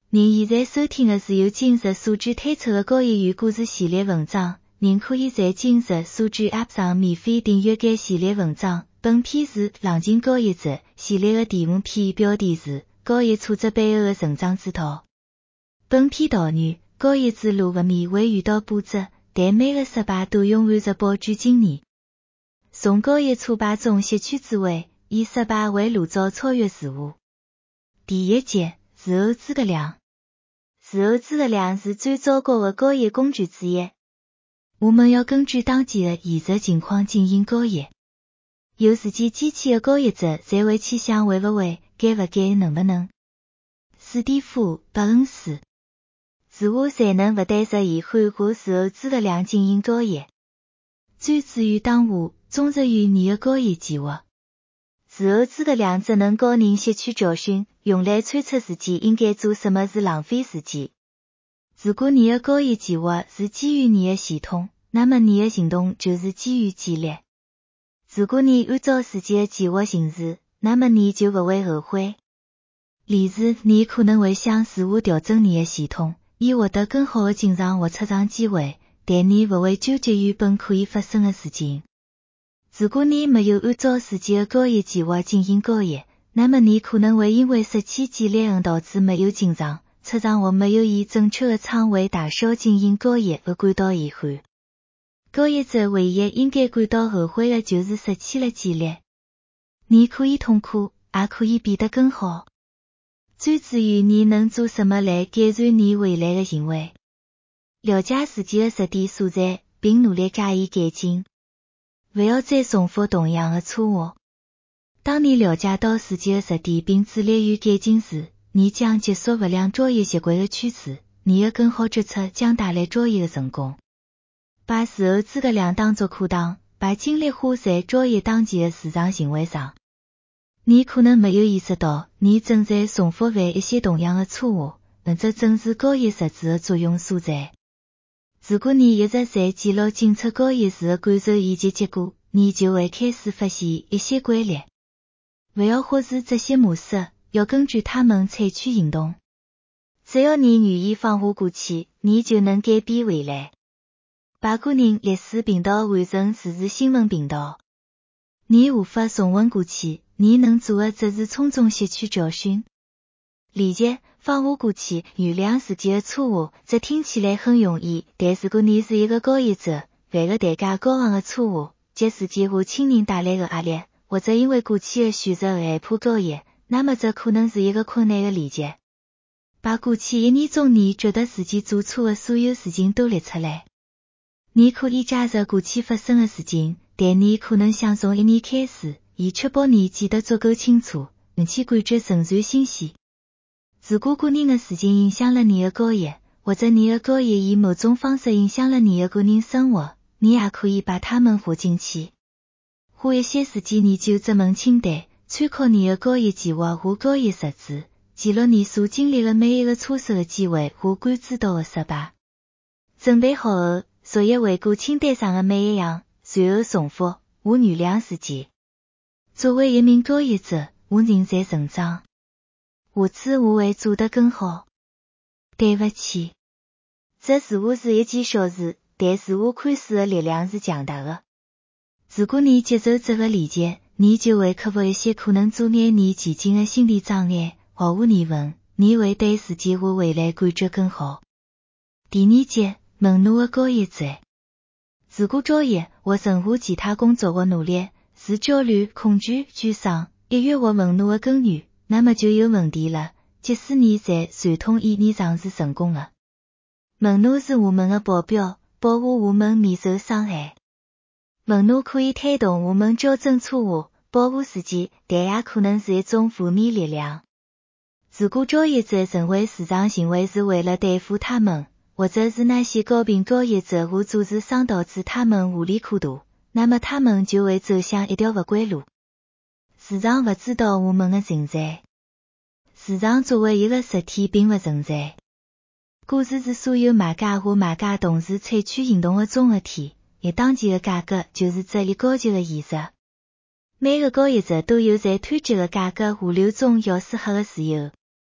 您现在收听的是由今日所知推出的高业余故事系列文章，您可以在今日所知 App 上免费订阅该系列文章。本篇是冷静高业者系列的第5篇，标题是高业挫折背后的成长之道。本篇导言，高业之路不免会遇到波折，但每个失败都蕴含着宝贵经验。从高业挫败中吸取智慧，以失败为路找超越事物。第1节，事后诸葛亮。事后诸葛亮是最糟糕的高业工具之一。我们要根据当前的现实情况进行高业。有自己机器的高业者才会去想会不会，该不该，能不能。史蒂夫·伯恩斯。如何才能不对实现幻化事后诸葛亮进行高业？专注于当下，忠实于你的高业计划。事后诸葛亮只能教人吸取教训，用来猜测自己应该做什么是浪费时间。如果你的高业计划是基于你的系统，那么你的行动就是基于纪律。如果你按照自己的计划行事，那么你就不会后悔。例如，你可能会想如何调整你的系统，以获得更好的进场或出场机会，但你不会纠结于本可以发生的事情。如果你没有按照自己的高业计划进行高业，那么你可能会因为失去纪律而导致没有进场、出场或没有以正确的仓位大小进行高业而感到遗憾。高业者唯一应该感到后悔的就是失去了纪律。你可以痛苦，也可以变得更好。专注于你能做什么来改善你未来的行为。了解自己的弱点所在，并努力加以改进。不要再重复同样的错误。当你了解到自己的弱点并致力于改进时，你将结束不良交易习惯的趋势，你的更好决策将带来交易的成功。把事后诸葛亮当作课堂，把精力花在交易当前的市场行为上。你可能没有意识到，你正在重复犯一些同样的错误，而这正是高业实质的作用所在。如果你一直在记录检测高业时的感受以及结果，你就会开始发现一些规律。不要忽视这些模式，要根据它们采取行动。只要你愿意放下过去，你就能改变未来。把个人历史频道换成时事新闻频道。你无法重温过去，你能做的只是从中吸取教训。理解，放下过去，原谅自己的错误，这听起来很容易，但如果你是一个高业者，犯了代价高昂的错误，即事件或亲人带来的压力，或者因为过去的选择而害怕高业，那么这可能是一个困难的理解。把过去1年中你觉得自己做错的所有事情都列出来。你可以加入过去发生的事情，但你可能想从1年开始，以确保你记得足够清楚，并且感觉仍然新鲜。如果个人的事情影响了你的高业，或者你的高业以某种方式影响了你的个人生活，你也可以把它们画进去。画一些事情研究这门清单，参考你的高业计划和高业实质，记录你所经历的每一个错失的机会和感知到的失败。准备好后，逐一回顾清单上的每一样，随后重复，我原谅自己。作为一名高业者，我仍在成长。下次我会做得更好。对不起。这似乎是一件小事，但是我看似的力量是强大的。如果你接受这个理解，你就会克服一些可能阻碍你前进的心理障碍。毫无疑问，你会对自己和未来感觉更好。第2节，愤怒的高业者。如果交易或任何其他工作或努力是焦虑、恐惧、沮丧、抑郁或愤怒的根源，那么就有问题了，即使你在传统意义上是成功的。愤怒是我们的保镖，保护我们免受伤害。愤怒可以推动我们纠正错误，保护自己，但也可能是一种负面力量。如果交易者认为市场行为是为了对付他们，或者是那些高频交易者或组织商导致他们无利可图，那么他们就会走向一条不归路。市场不知道我们的存在。市场作为一个实体并不存在。股市是所有买家和卖家同时采取行动的综合体，而当前的价格就是这一高级的现实。每个交易者都有在湍急的价格河流中要适合的自由。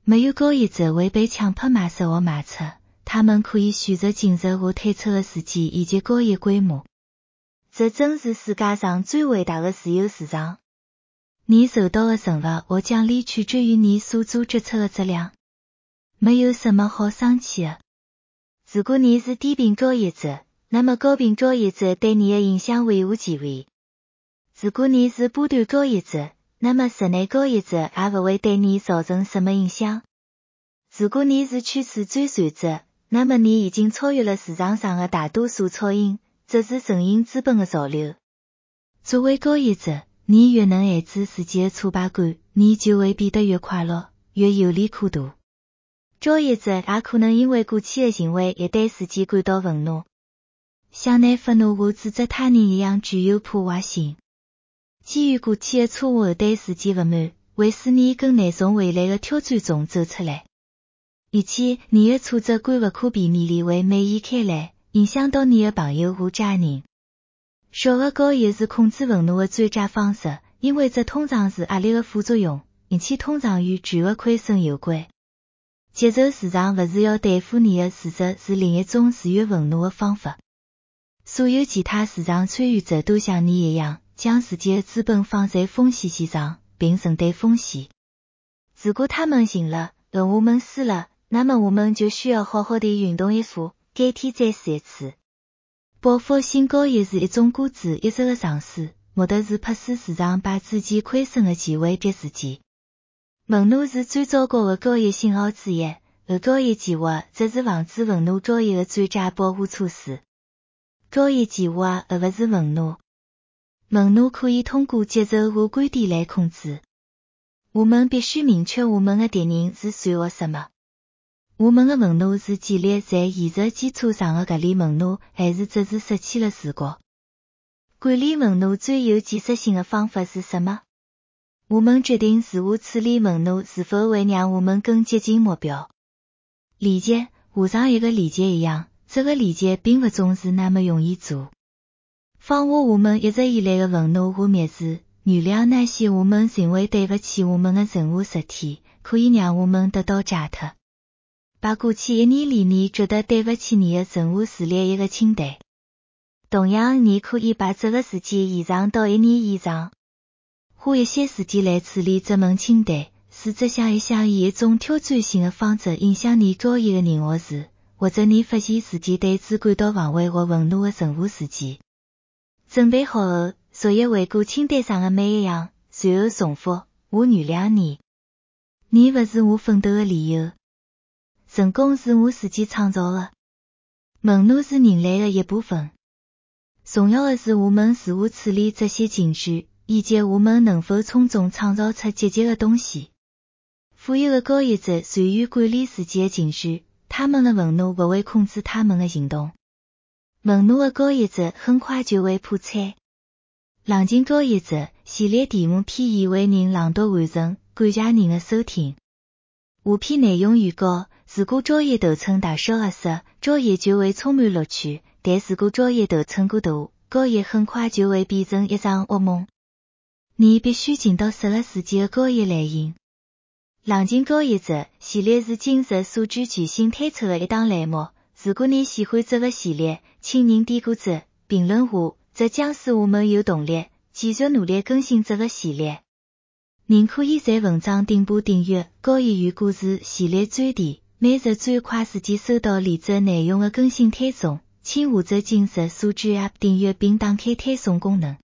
没有高译者会被强迫码色或码册，他们可以选择进入或退出的时间以及高译规模。这正是世界上最伟大的自由市场。你受到的惩罚或奖励取决于你所做决策的质量。没有什么好生气的。如果你是低频高译者，那么高频高译者对你的影响微乎其微。如果你是波段高译者，那么室内高译者也不会对你造成什么影响。如果你是趋势追随者，那么你已经超越了市场上的大多数噪音，这是声音资本的潮流。作为高译者，你越能限制自己的挫败感，你就会变得越快乐，越有利可图。高译者也可能因为过去的行为而对自己感到愤怒。向内愤怒或指责他人一样具有破坏性。基于过去的错误而对自己不满，会使你更难从未来的挑战中走出来。而且，你的挫折感不可避免地会蔓延开来，影响到你的朋友和家人。小的高译是控制愤怒的最佳方式，因为这通常是压力的副作用，而且通常与巨额亏损有关。接受市场不是要对付你的事实，是另一种治愈愤怒的方法。所有其他市场参与者都像你一样，将自己的资本放在风险线上，并承担风险。如果他们赢了，而我们输了，那么我们就需要好好地运动一下，改天再试一次。报复性高译是一种孤注一掷的尝试，目的是迫使市场把自己亏损的机会给自己。愤怒是最糟糕的高译信号之一，而高译计划则是防止愤怒高译的最佳保护措施。高译计划而不是愤怒。愤怒可以通过节奏和观点来控制。我们必须明确我们的敌人是谁或什么。我们的愤怒是建立在现实基础上的合理愤怒，还是只是失去了视觉？管理愤怒最有建设性的方法是什么？我们决定如何处理愤怒是否会让我们更接近目标。理解，画上一个理解一样，这个理解并不总是那么容易做。放下我们一直以来的愤怒和蔑视，原谅那些我们认为对不起我们的任何实体，可以让我们得到解脱。把过去一年里你觉得对不起你的任何事列一个清单。同样，你可以把这个时间延长到一年以上。花一些时间来处理这门清单，试着想一想以一种挑战性的方式影响你高译的人或事，或者你发现自己对此感到防卫或愤怒的任何事件。准备好后，逐一回顾清单上的每一样，随后重复：我原谅你。你不是我奋斗的理由。成功是我自己创造的。愤怒是人类的一部分。重要的是我们如何处理这些情绪，以及我们能否从中创造出积极的东西。富有的高译者善于管理自己的情绪，他们的愤怒不会控制他们的行动。愤怒的高译者很快就会破产。冷静高译者系列题目篇已为您朗读完成，感谢您的收听。下篇内容预告：如果作业头寸大小合适，作业就会充满乐趣，但如果作业头寸过大，高译很快就会变成一场噩梦。你必须进到适合自己的高译类型。冷静高译者系列是今日数据巨星推出的一档栏目。如果你喜欢这个系列，请您点个赞，评论下，这将使我们有动力继续努力更新这个系列。您可以在文章顶部订阅高译与故事系列专题，每日最快时间收到连载内容的更新推送。请下载今日数据 App 订阅并打开推送功能。